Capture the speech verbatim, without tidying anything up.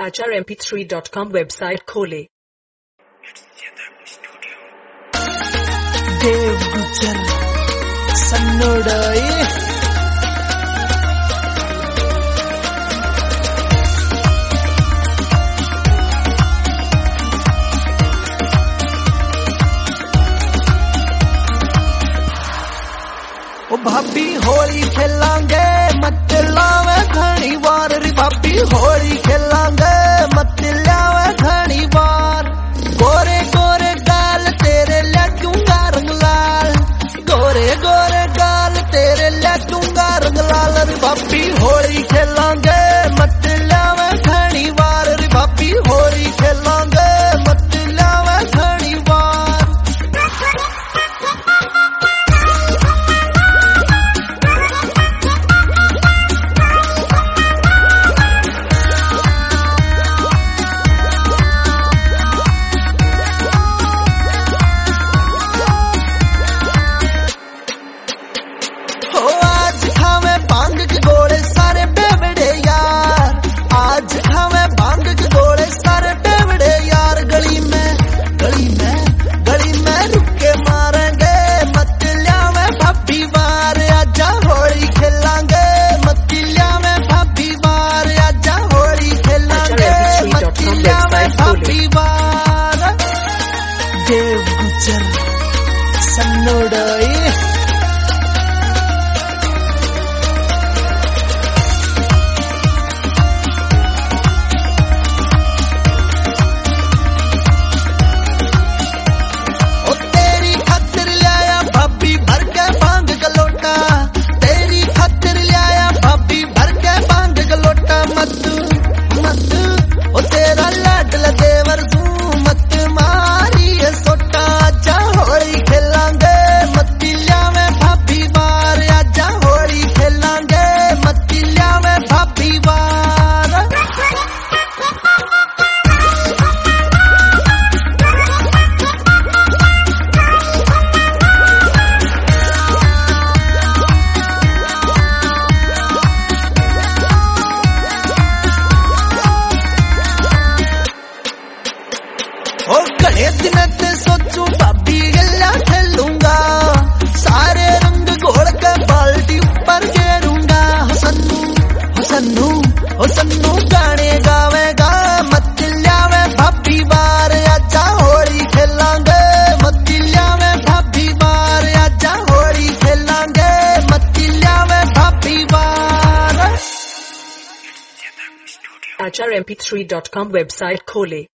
आचार M P three dot com website खोले। देव गुजर सन्नोडाई ओ भाभी होली खेलांगे मत लावे घनी बार रे भाभी होली खेलांगे मत लावे घनी बार। गोरे गोरे गाल तेरे लगूंगा रंग लाल, गोरे गोरे गाल तेरे लगूंगा रंग लाल रे भाभी होली खेलांगे मत लावे घनी बार रे भाभी होली खेलांगे मत लावे घनी बार। देव गुजर सन्नोडाई ओ तेरी खातिर लाया भाभी भर के भांग गलोटा, तेरी खातिर लाया भाभी भर के भांग गलोटा। मत मत ओ तेरा लाडला देवर तू मत मारी सोटा। आजा होली खेलांगे मतिल्या में भाभी बार, आजा होली खेलांगे मतिल्या में भाभी बार। ओ गणे दिन ते सोचू भाभी गल्ला खेलूंगा, सारे रंग घोल के बाल्टी ऊपर घेरूंगा। हो सन्नू हो सन्नू हो सन्नू गाने गावेगा मतिल्या में भाभी बार। आजा होली खेलांगे मतिल्या में भाभी बार, आजा होली खेलांगे मतिल्या में भाभी बार। आचार M P three dot com website खोले।